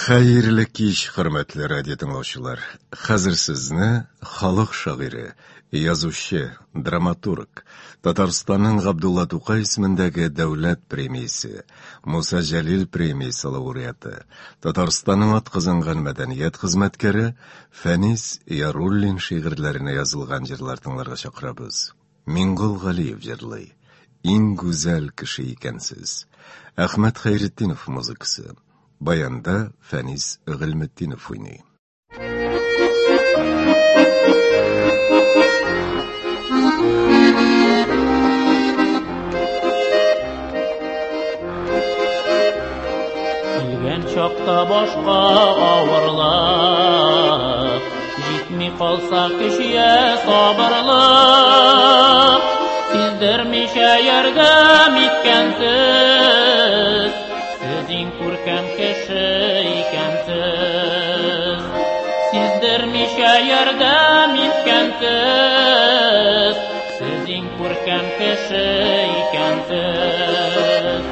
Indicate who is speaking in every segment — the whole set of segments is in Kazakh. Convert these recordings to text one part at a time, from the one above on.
Speaker 1: Xayrli kech, hurmatli radio tinglovchilar. Hozir sizni xalq shoiri, yozuvchi, dramaturg, Tataristonning Abdulla To'qay ismidagi davlat premiyasi, Musa Jalil premiyasi laureati, Tataristonning atqizilgan madaniyat xizmatkari Fanis Yarullin she'rlarini yozilgan jirlar tinglarga chaqiramiz. Ming'ul G'aliyev jirlay. Eng go'zal kishi ekansiz. Ahmad Xayriddinov muzikasi. Bayanda Fanis G'ilmiddinov o'ynay.
Speaker 2: Bilgen çokta boşqa ağırlık, jitmi qalsa kişiye sabırlık, sizdirmişe yerdem itkensiz, sizin kurkem kişi ikensiz, sizdirmişe yerdem itkensiz, sizin kurkem kişi ikensiz.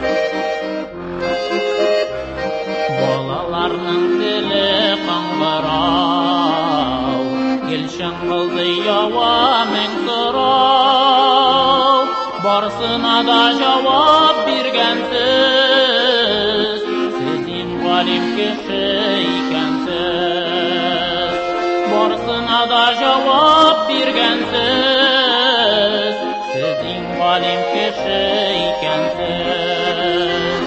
Speaker 2: Balalarning dili qanqarav, Gilshan qildi yavamin so'rov, Barsına da javob bergansiz, sizin g'alim kishi ekansiz. Barsına da javob bergansiz, sizin g'alim kishi ekansiz.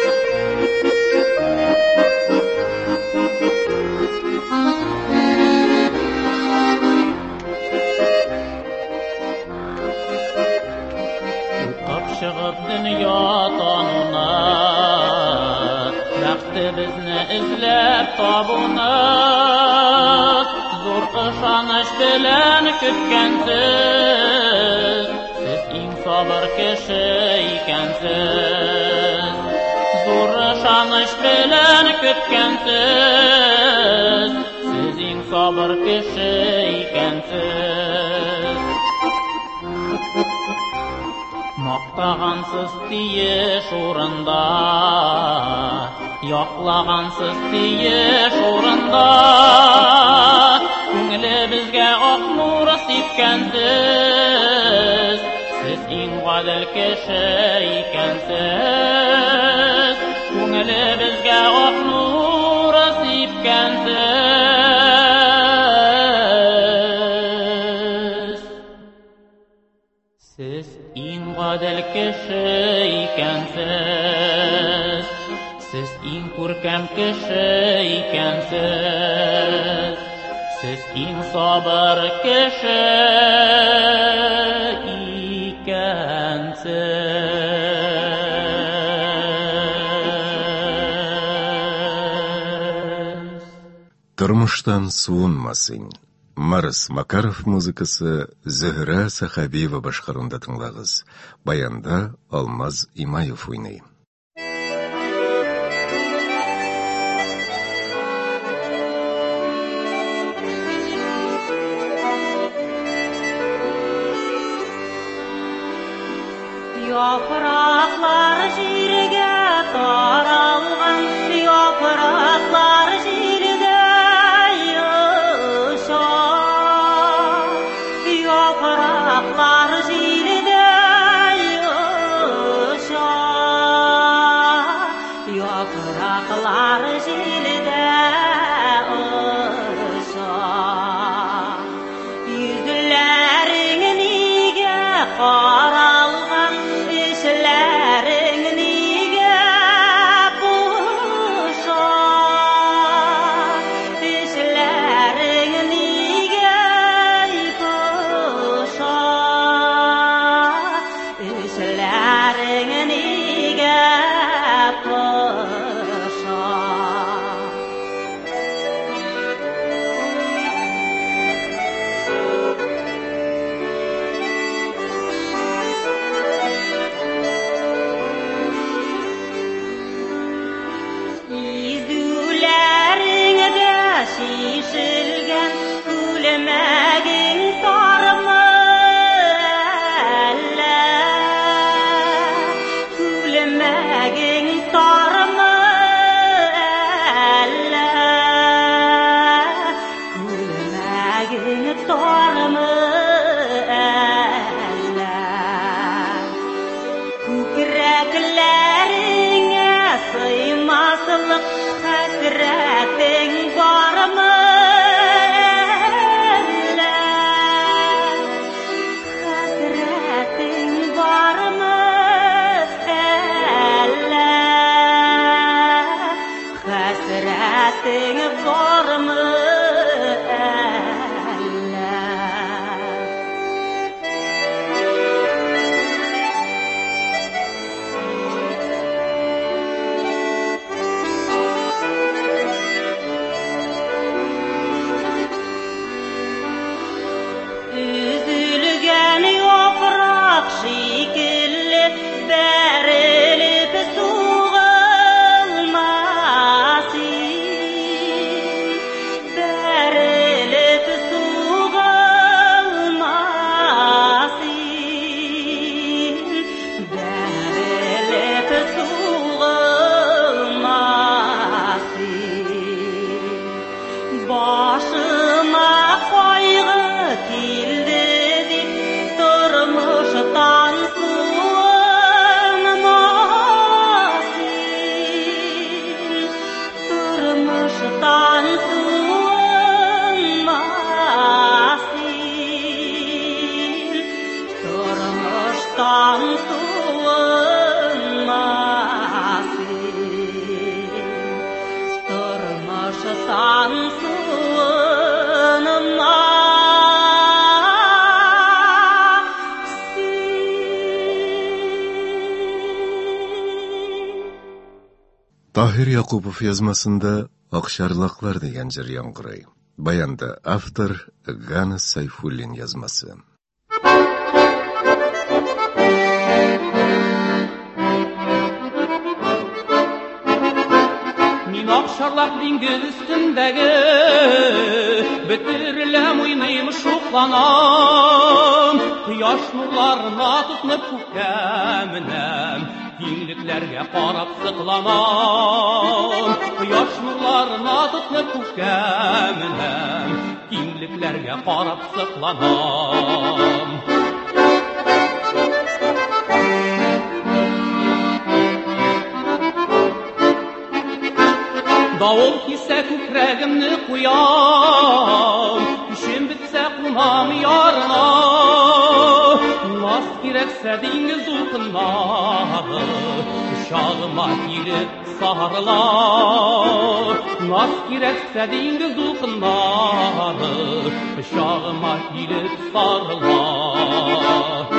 Speaker 2: Çıkıp dünya tanına, Yaktı bizni izlep tabuna, Zor ışanış bilen kütkensiz, Siz in sabır kişi ekensiz. Zor ışanış bilen kütkensiz, Siz in sabır kişi ekensiz. Maqtagansız diye şurunda, yoqlagansız diye şurunda, Көңілі bizge ак nuru sepkensiz, Siz en gadil kişi ekensiz. Көңілі bizge ак nuru sepkensiz, Siz en gadil kişi ekensiz. Siz en ko'rkam kishi ekansiz. Siz en sabır kishi ekansiz.
Speaker 1: Turmushdan suvinmasin. Maris Makarov muzikasi Zihra Saxabiyeva boshqaruvida tinglaymiz. Bayanda Almaz Imayev o'ynay.
Speaker 3: Yapraklar jirge taralgan, yapraklar jirde yaşar. Yapraklar jirde yaşar. Yapraklar jirde yaşar. Yüzlerin nige qaralgan, işlerin nige boşar. İşlerin nige boşar. İşlerin nige boşar. Hasreting barmı Üzülgen yaprak şekilli berilip soğulmasın Berilip soğulmasın Berilip soğulmasın Başıma kaygı kildi dip durmuştan soğunmasın Durmuştan soğunmasın Durmuştan soğunmasın Durmuştan
Speaker 1: Tahir Yakupov yazmasında Akşarlaklar degan jir yanqıray. Bayanda автор Gana Sayfullin yazması.
Speaker 4: Min Akşarlak dengiz üstündegi bitirilem oynayım şoqlanam Quyosh nurlarına tutnib ko'kkaminem Kengliklarga qarab siqlanam Quyosh nurlarına tutnib ko'kkaminem Kengliklarga qarab siqlanam Davul kisse ko'kragimni qo'yam ishim bitsa qunam yarına Nas keraksa dengiz to'lqinlari Ushog'ima kelib sarılar Nas keraksa dengiz to'lqinlari Ushog'ima kelib sarılar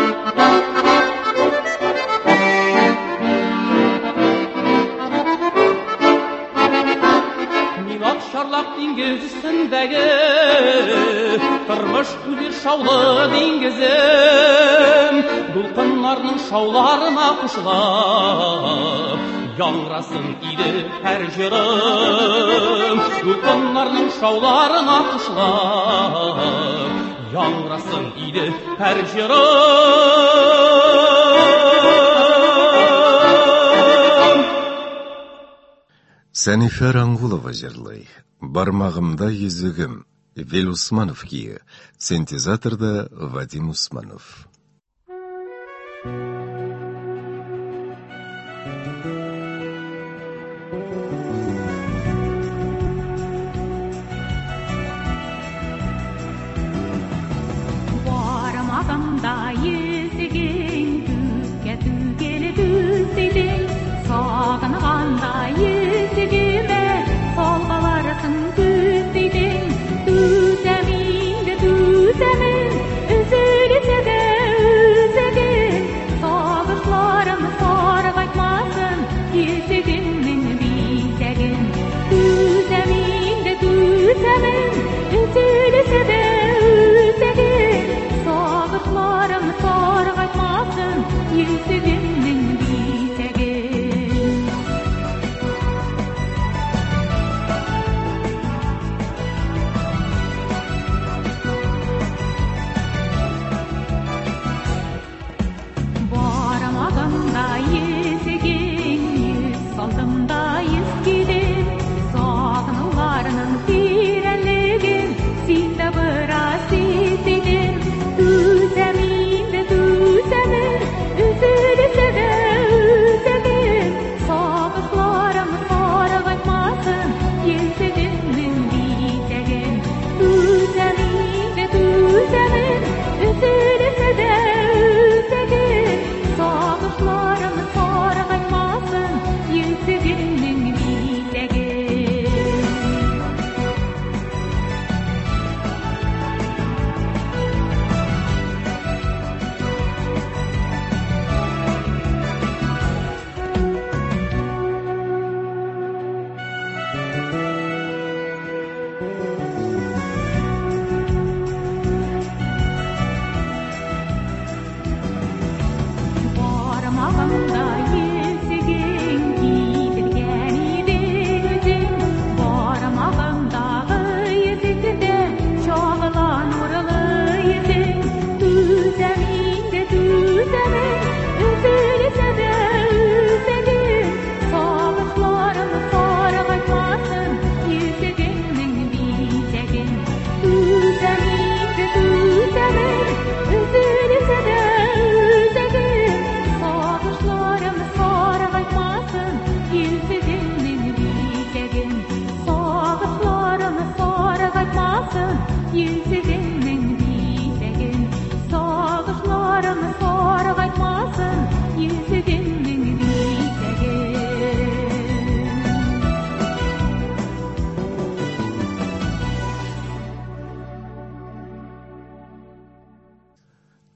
Speaker 4: Akşarlak dengiz üstündegi Turmuş gülir şavlı dengizim Dulqınlarının şavlarına qo'shilib Yangrasın idi her jirim Dulqınlarının şavlarına qo'shilib Yangrasın idi her jirim
Speaker 1: Сәнифә Рангулова жырлай. Бармағымда езігім. Вел Усманов киі. Синтезаторда Вадим Усманов.
Speaker 5: Бармағымда езігім. Түкке түгелі түздейдің. Сағынғанда езігіме солғаларсың түздейдің Түзәмейді түзәмін үзілсе де үзігін Сағыш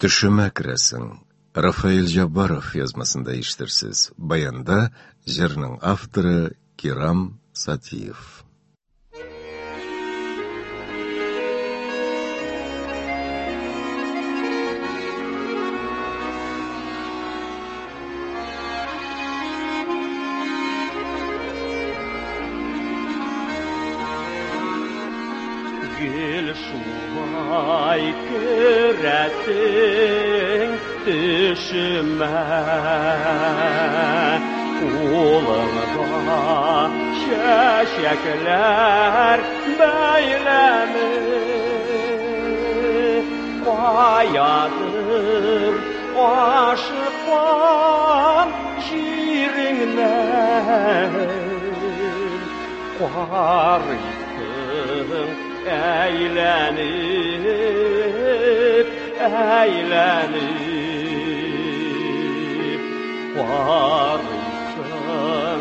Speaker 1: Düşüme kiresin. Rafael Jabbarov yazmasında iştirsiz. Bayanda jırның avtoru Kiram Satiyev.
Speaker 4: Gül şuvay küresin düşüme, Ulağda şeşekler beylemi, Bayadır aşıklar şirinler, Qarıysın eğlenip, Qarıysın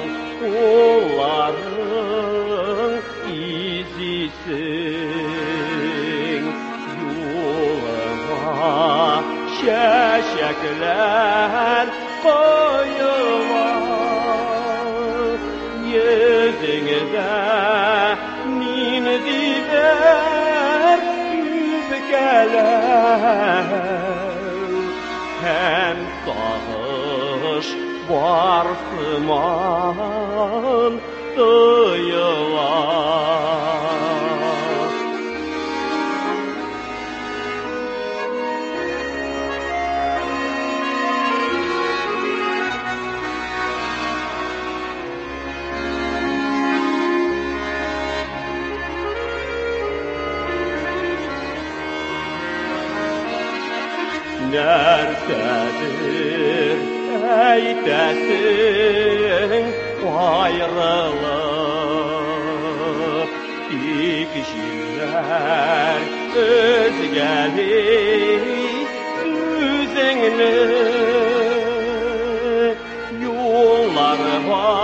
Speaker 4: onların izisin, Yoluma şeşekler koyular, Yüzüngde nindiler üfkeler, Hem sağış varsıman duyular. Nertedir eytesin ayrılık, İkişiler özgelik düzenli, Yollarıma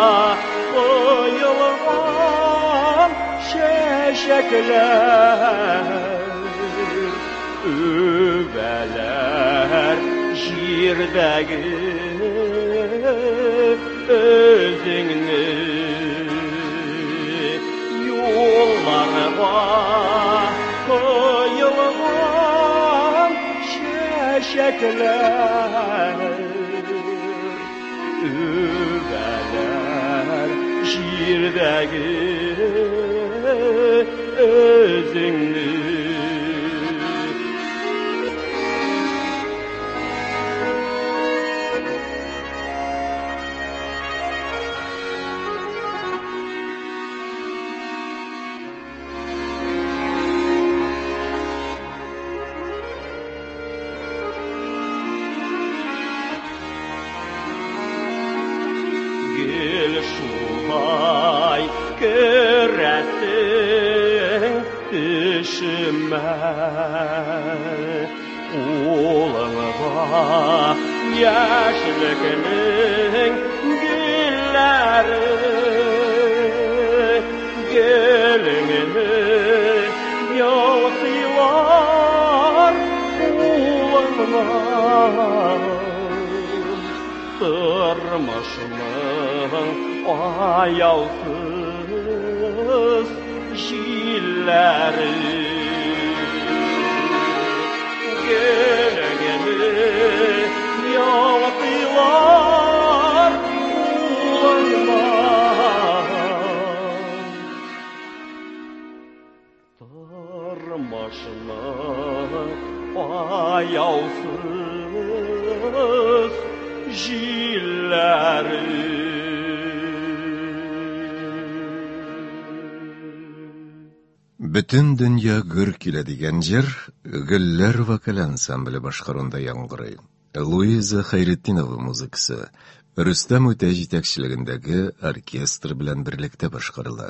Speaker 4: koyulgan şeşekler, Üveler jirdegi özüngni, Yollarıma koyulgan şeşekler, Üveler jirdegi özüngni. Gül şuvay küresin düşüme, Ulağda yaşlıkının gülleri, Gülünü yolsular ulağına, Tırmışımın ayalsız jilleri, Gülünü yolsular ulağına, Tırmışımın ayalsız jilleri.
Speaker 1: Bütün dünya gür kiledigen jer, Güller vokal ansambli başkarında yangırı. Luiza Hayrettinova muzikası, Rüstem Öte yetekçiligindagi orkestr bilan birlikte başkarılı.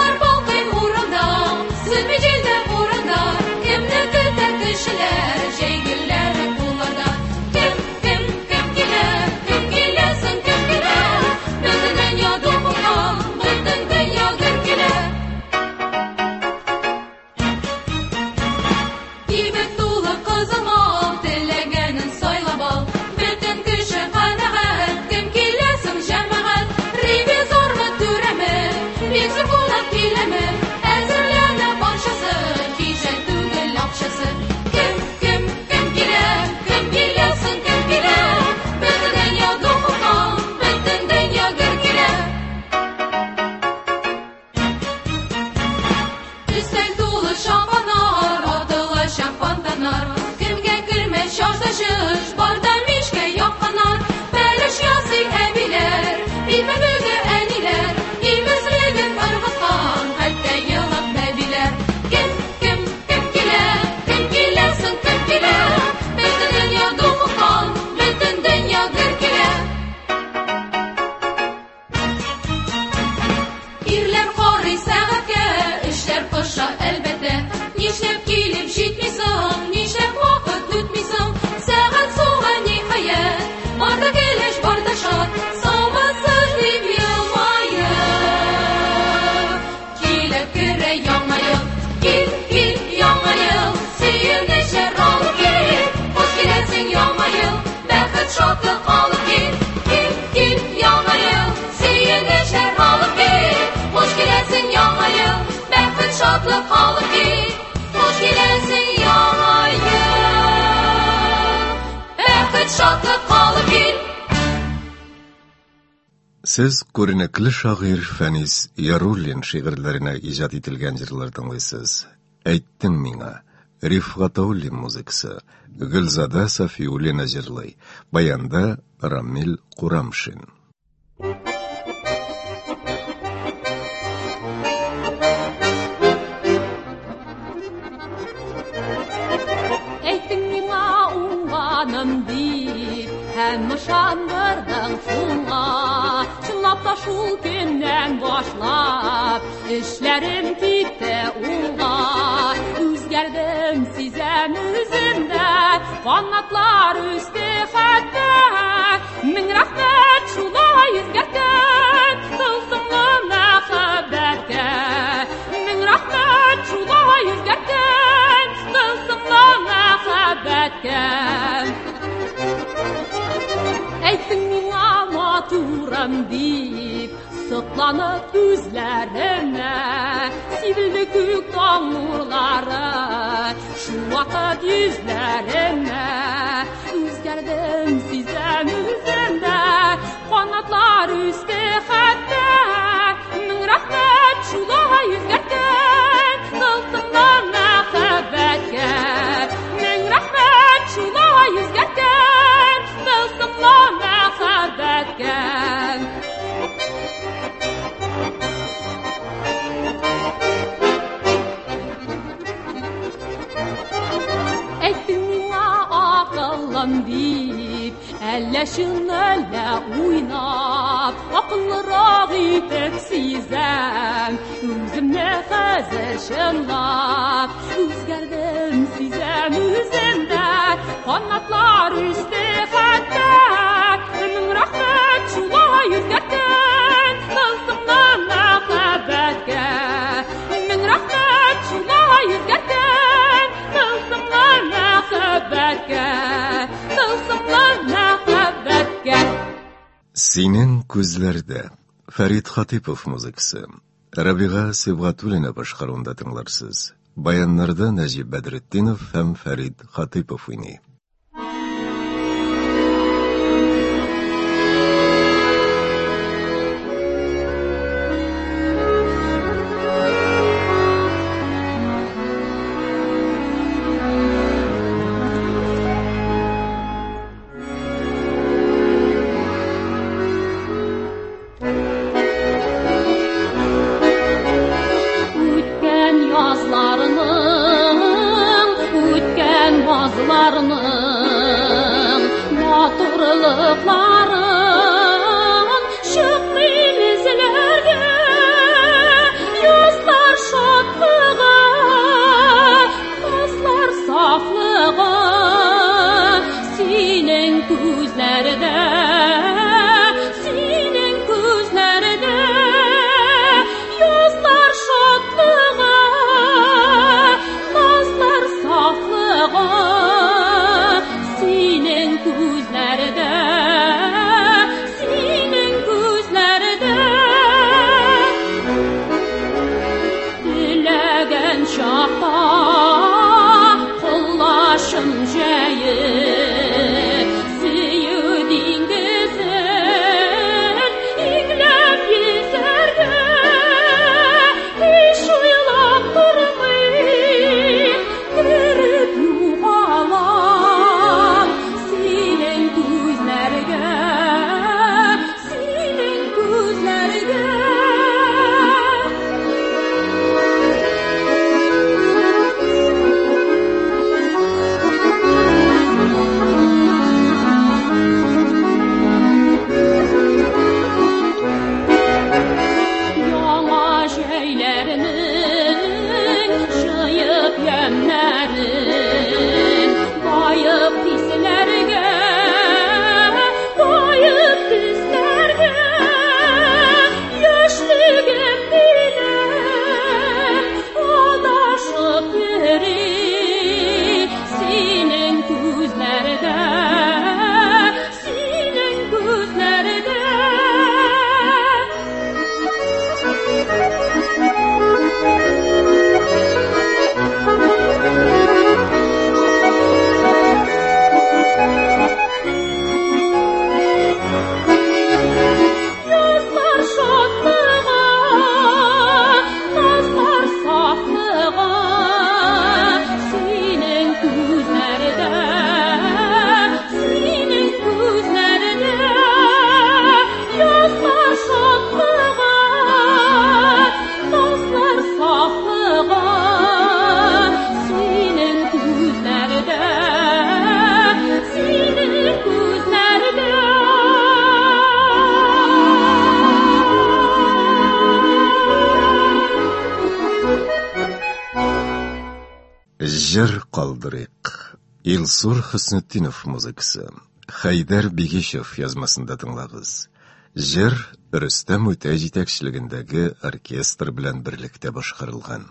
Speaker 6: Kişiler килеме, әзерләнә барчасы, кичә түгел акчасы. Кем килә, соң кем килә, бөтен дөнья духылдан, бөтен дөнья гөр килә. Өстәл тулы шампаннар, атылы шампанданар, кемгә көлмәс шаш барда мишкә якканнар, бәлеш ясый әбиләр, билбәбеге әниләр, имезлеген ыргыткан, хәтта елап нәбиләр. Кем килә, соң кем килә, бөтен дөнья духылдан, бөтен дөнья гөр килә. Ирләр карый сәгатькә, эшләр пыша әлбәттә, нишләп килеп җитмисең, нишләп вакыт үтмисең, сәгать суга ниһаять, барда килеш, барда шат, савасыз дип елмаеп. Килеп керә яңа ел, кил яңа ел, сөенечләр алып кил, хош киләсең яңа ел, бәхет шатлык алып кил, кил яңа ел, сөенечләр алып кил, хош киләсең яңа ел, бәхет шатлык алып кил, хош киләсең яңа ел, бәхет шатлык алып кил.
Speaker 1: Сез күренекле шагыйрь Фәнис Яруллин шигырьләренә иҗат ителгән җырлар тыңлыйсыз. Әйттең миңа. Рифгат Аули музыкасы. Гөлзада Сафиуллина җырлый. Баянда Рамил Курамшин.
Speaker 5: Әйттең миңа уңганым дип, һәм ышандырдың шуңа. Чынлап та шул көннән башлап, эшләрем китте уңга. Үзгәрдем, сизәм үземдә, канатлар үсте хәтта. Мең рәхмәт шулай үзгәрткән, тылсымлы мәхәббәткә. Мең рәхмәт шулай үзгәрткән, тылсымлы мәхәббәткә. Әйттең миңа матурым дип, сокланып күзләремә, сибелде күк таң нурлары, шу вакыт йөзләремә. Үзгәрдем, сизәм үземдә, канатлар үсте хәтта. Мең рәхмәт шулай үзгәрткән, тылсымлы мәхәббәткә. Мең рәхмәт шулай үзгәрткән, тылсымлы мәхәббәткә. Әйттең миңа акыллым дип, әллә чын әллә уйнап, акыллырак итеп сизәм үземне хәзер чынлап. Үзгәрдем, сизәм үземдә, канатлар үсте хәтта. Мең рәхмәт шулай үзгәрткән, тылсымлы мәхәббәткә. Мең рәхмәт шулай үзгәрткән, тылсымлы мәхәббәткә. Тылсымлы мәхәббәткә.
Speaker 1: Синең күзләрдә. Фәрит Хатипов музыкасы. Рабига Сибгатуллина башкаруында тыңларсыз. Баяннарда Нәҗип Бәдретдинов һәм Фәрит Хатипов уйный.
Speaker 5: Үткән язларның, үткән базларның beylerinin şıyıp yemlerin bayıp pislerge bayıp düzlerge yaşlığım bile adaşıp yeri senin gözlerde senin gözlerde yazlar şadlığa nazlar saflığa senin gözlerde senin gözlerde yazlar şadlığa nazlar saflığa senin gözlerde senin gözlerde
Speaker 1: Жыр қалдырық. Илсур Хыснетдинов музыкасы. Хайдар Бегешев язмасында тыңлағыз. Жыр Рүстәм Үтәй жетекшілігіндегі оркестр белән берлектә башкарылган.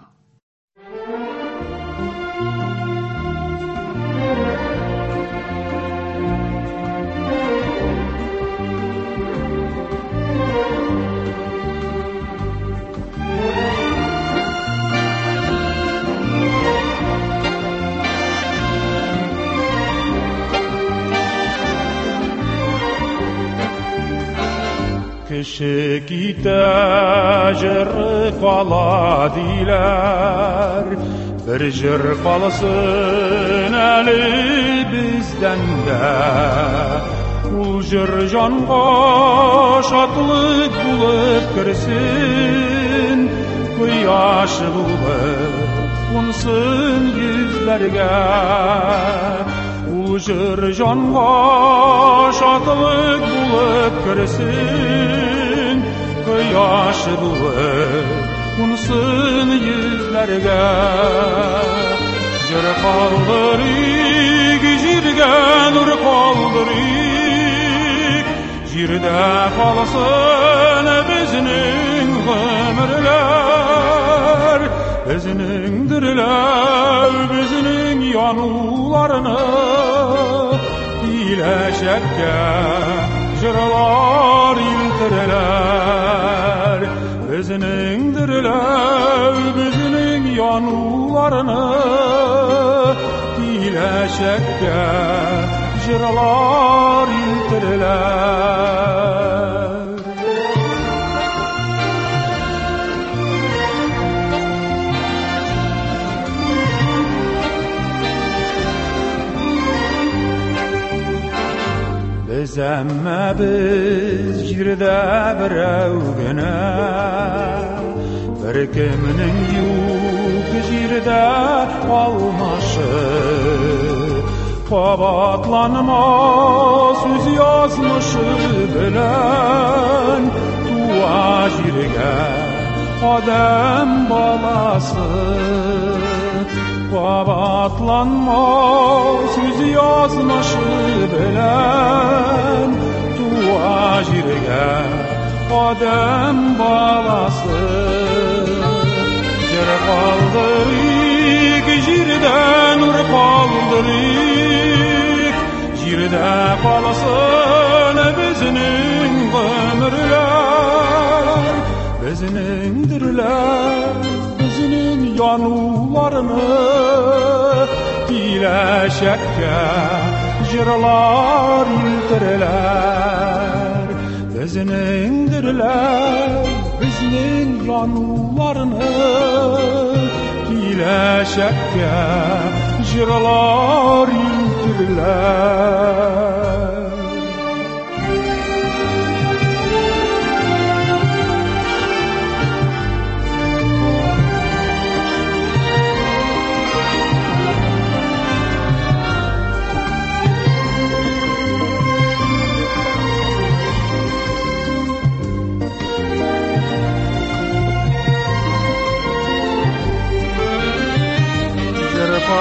Speaker 4: Кеше китә, җыры кала диләр, бер җыр калсын әле бездән дә. Ул җыр җанга шатлык булып керсен, кояш булып кунсын йөзләргә. Ул җыр җанга шатлык булып керсен, кояш булып кунсын йөзләргә. Җыр калдырыйк, җиргә нур калдырыйк, җирдә калсын безнең гомерләр, безнең дирләр, безнең януларны киләчәккә җырлар илтерәләр, безнең дирләр, безнең януларны киләчәккә җырлар илтерәләр. Biz әммә без җирдә берәү генә, беркемнең юк җирдә калмашы. Кабатланмас үз язмышы белән туа җиргә адәм баласы. Кабатланмас үз язмышы белән туа җиргә адәм баласы. Җыр калдырыйк, җирдә нур калдырыйк, җирдә калсын безнең гомерләр, безнең дирләр, безнең януларны киләчәккә җырлар илтерәләр, безнең дирләр, безнең януларны киләчәккә җырлар илтерәләр.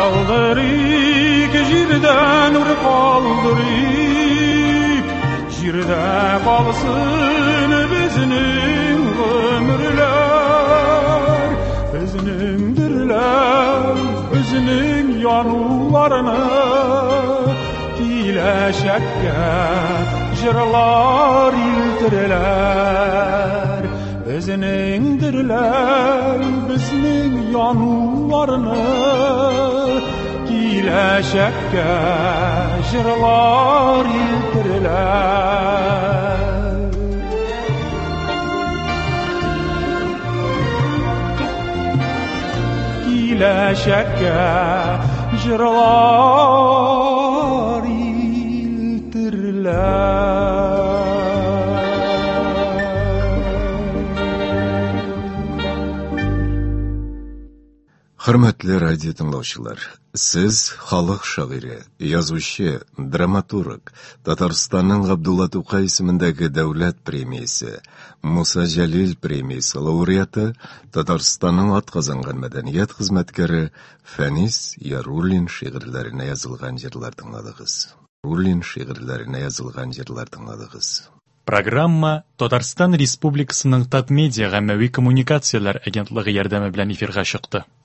Speaker 4: Калдырык җирдән үр калдырык, җирдә калсын безнең гомерләр, безнең дирләр, безнең януларны киләчәккә җырлар илтерләр. Безнең дирләр, безнең януларны киләчәккә җырлар илтерләр. Киләчәккә җырлар илтерләр.
Speaker 1: Хөрмәтле радио тыңлаучылар, сез халык шагыйре, язучы, драматург, Татарстанның Габдулла Тукай исемендәге дәүләт премиясе, Муса Җәлил премиясе лауреаты, Татарстанның атказанган мәдәният хезмәткәре Фәнис Яруллин шигырьләренә язылган җырлар тыңладыгыз.
Speaker 7: Программа Татарстан Республикасының ТАТ-медиа гаммәви коммуникацияләр агентлыгы ярдәме белән эфирга чыкты.